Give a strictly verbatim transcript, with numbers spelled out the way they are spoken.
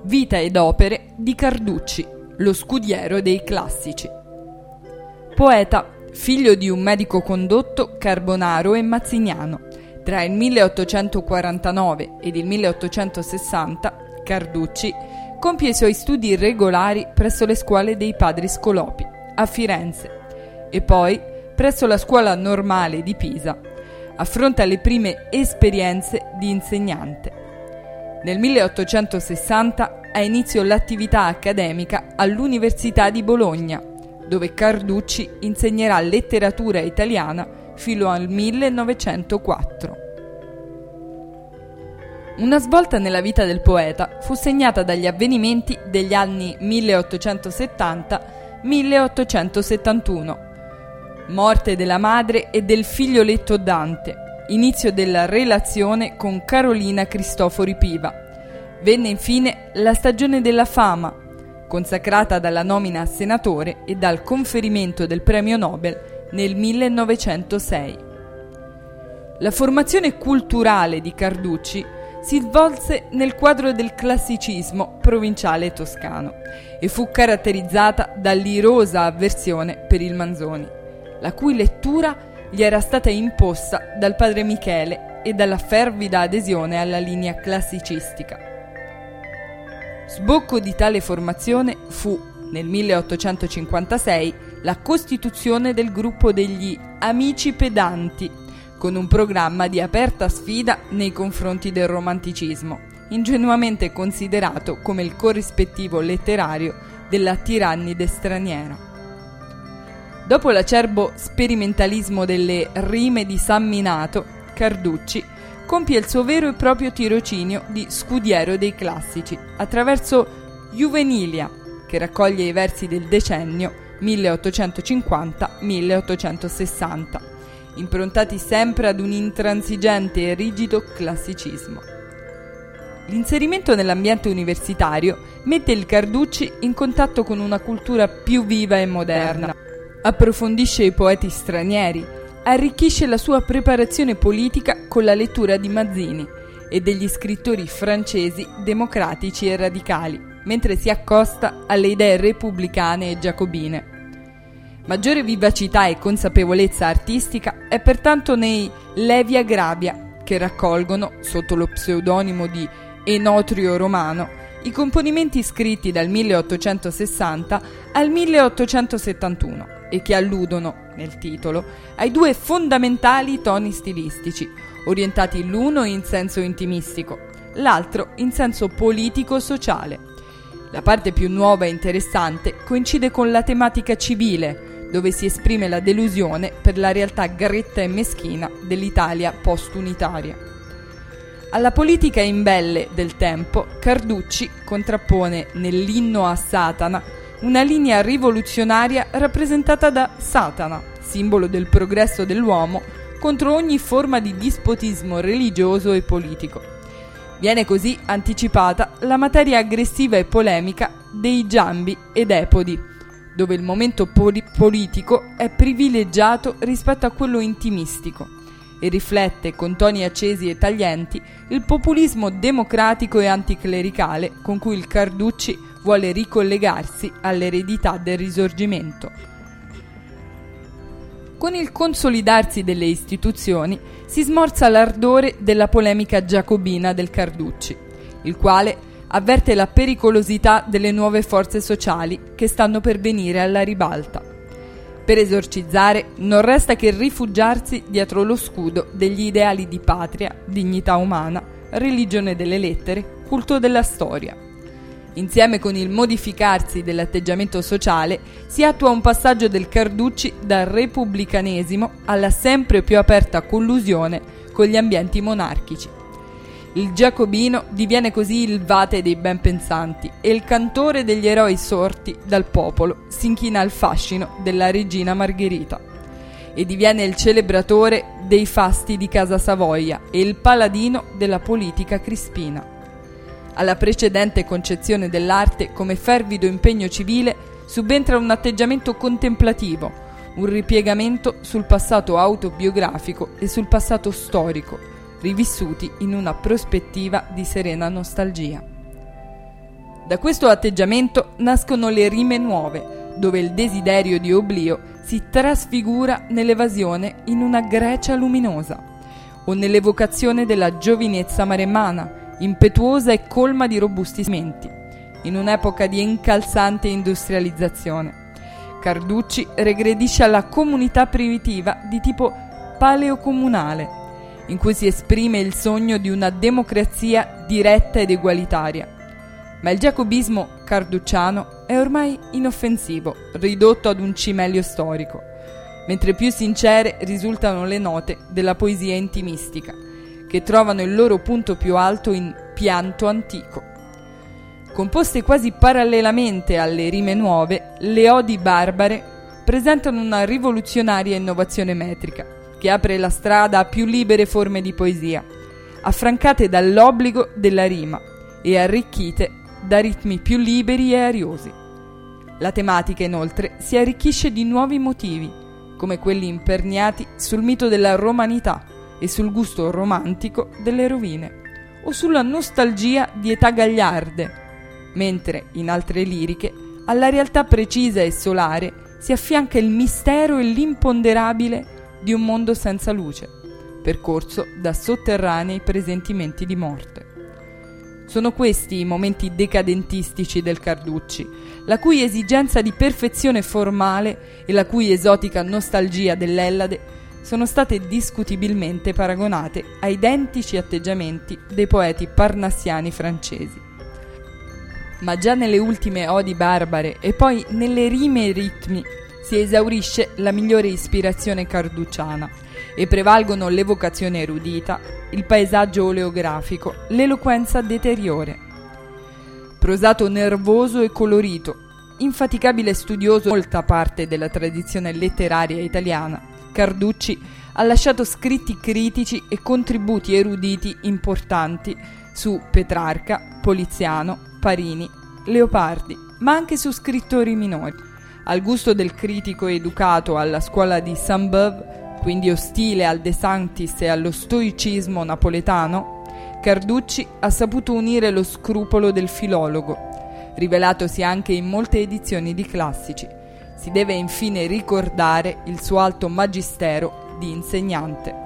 Vita ed opere di Carducci, lo scudiero dei classici. Poeta, figlio di un medico condotto carbonaro e mazziniano, tra il milleottocentoquarantanove ed il milleottocentosessanta, Carducci compie i suoi studi regolari presso le scuole dei padri Scolopi, a Firenze, e poi presso la scuola normale di Pisa. Affronta le prime esperienze di insegnante. Nel milleottocentosessanta ha inizio l'attività accademica all'Università di Bologna, dove Carducci insegnerà letteratura italiana fino al millenovecentoquattro. Una svolta nella vita del poeta fu segnata dagli avvenimenti degli anni milleottocentosettanta milleottocentosettantuno. Morte della madre e del figlioletto Dante, inizio della relazione con Carolina Cristofori Piva. Venne infine la stagione della fama, consacrata dalla nomina a senatore e dal conferimento del premio Nobel nel millenovecentosei. La formazione culturale di Carducci si svolse nel quadro del classicismo provinciale toscano e fu caratterizzata dall'irosa avversione per il Manzoni, la cui lettura gli era stata imposta dal padre Michele e dalla fervida adesione alla linea classicistica. Sbocco di tale formazione fu, nel milleottocentocinquantasei, la costituzione del gruppo degli Amici Pedanti, con un programma di aperta sfida nei confronti del romanticismo, ingenuamente considerato come il corrispettivo letterario della tirannide straniera. Dopo l'acerbo sperimentalismo delle rime di San Minato, Carducci compie il suo vero e proprio tirocinio di scudiero dei classici attraverso Juvenilia, che raccoglie i versi del decennio milleottocentocinquanta milleottocentosessanta, improntati sempre ad un intransigente e rigido classicismo. L'inserimento nell'ambiente universitario mette il Carducci in contatto con una cultura più viva e moderna, approfondisce i poeti stranieri, arricchisce la sua preparazione politica con la lettura di Mazzini e degli scrittori francesi democratici e radicali, mentre si accosta alle idee repubblicane e giacobine. Maggiore vivacità e consapevolezza artistica è pertanto nei Levi Agrabia, che raccolgono, sotto lo pseudonimo di Enotrio Romano, i componimenti scritti dal milleottocentosessanta al milleottocentosettantuno e che alludono, nel titolo, ai due fondamentali toni stilistici, orientati l'uno in senso intimistico, l'altro in senso politico-sociale. La parte più nuova e interessante coincide con la tematica civile, dove si esprime la delusione per la realtà gretta e meschina dell'Italia post-unitaria. Alla politica imbelle del tempo, Carducci contrappone nell'Inno a Satana una linea rivoluzionaria rappresentata da Satana, simbolo del progresso dell'uomo, contro ogni forma di dispotismo religioso e politico. Viene così anticipata la materia aggressiva e polemica dei Giambi ed Epodi, dove il momento poli- politico è privilegiato rispetto a quello intimistico e riflette con toni accesi e taglienti il populismo democratico e anticlericale con cui il Carducci vuole ricollegarsi all'eredità del Risorgimento. Con il consolidarsi delle istituzioni si smorza l'ardore della polemica giacobina del Carducci, il quale avverte la pericolosità delle nuove forze sociali che stanno per venire alla ribalta. Per esorcizzare non resta che rifugiarsi dietro lo scudo degli ideali di patria, dignità umana, religione delle lettere, culto della storia. Insieme con il modificarsi dell'atteggiamento sociale si attua un passaggio del Carducci dal repubblicanesimo alla sempre più aperta collusione con gli ambienti monarchici. Il giacobino diviene così il vate dei benpensanti e il cantore degli eroi sorti dal popolo si inchina al fascino della regina Margherita e diviene il celebratore dei fasti di Casa Savoia e il paladino della politica crispina. Alla precedente concezione dell'arte come fervido impegno civile subentra un atteggiamento contemplativo, un ripiegamento sul passato autobiografico e sul passato storico, rivissuti in una prospettiva di serena nostalgia. Da questo atteggiamento nascono le rime nuove, dove il desiderio di oblio si trasfigura nell'evasione in una Grecia luminosa, o nell'evocazione della giovinezza maremmana, impetuosa e colma di robusti sentimenti, in un'epoca di incalzante industrializzazione. Carducci regredisce alla comunità primitiva di tipo paleocomunale, in cui si esprime il sogno di una democrazia diretta ed egualitaria. Ma il giacobismo carducciano è ormai inoffensivo, ridotto ad un cimelio storico, mentre più sincere risultano le note della poesia intimistica, che trovano il loro punto più alto in Pianto antico. Composte quasi parallelamente alle rime nuove, le odi barbare presentano una rivoluzionaria innovazione metrica, che apre la strada a più libere forme di poesia, affrancate dall'obbligo della rima e arricchite da ritmi più liberi e ariosi. La tematica, inoltre, si arricchisce di nuovi motivi, come quelli imperniati sul mito della romanità e sul gusto romantico delle rovine, o sulla nostalgia di età gagliarde, mentre, in altre liriche, alla realtà precisa e solare si affianca il mistero e l'imponderabile di un mondo senza luce, percorso da sotterranei presentimenti di morte. Sono questi i momenti decadentistici del Carducci, la cui esigenza di perfezione formale e la cui esotica nostalgia dell'Ellade sono state discutibilmente paragonate a identici atteggiamenti dei poeti parnassiani francesi. Ma già nelle ultime odi barbare e poi nelle rime e ritmi si esaurisce la migliore ispirazione carducciana e prevalgono l'evocazione erudita, il paesaggio oleografico, l'eloquenza deteriore. Prosato nervoso e colorito, infaticabile studioso di molta parte della tradizione letteraria italiana, Carducci ha lasciato scritti critici e contributi eruditi importanti su Petrarca, Poliziano, Parini, Leopardi, ma anche su scrittori minori. Al gusto del critico educato alla scuola di Sainte-Beuve, quindi ostile al De Sanctis e allo stoicismo napoletano, Carducci ha saputo unire lo scrupolo del filologo, rivelatosi anche in molte edizioni di classici. Si deve infine ricordare il suo alto magistero di insegnante.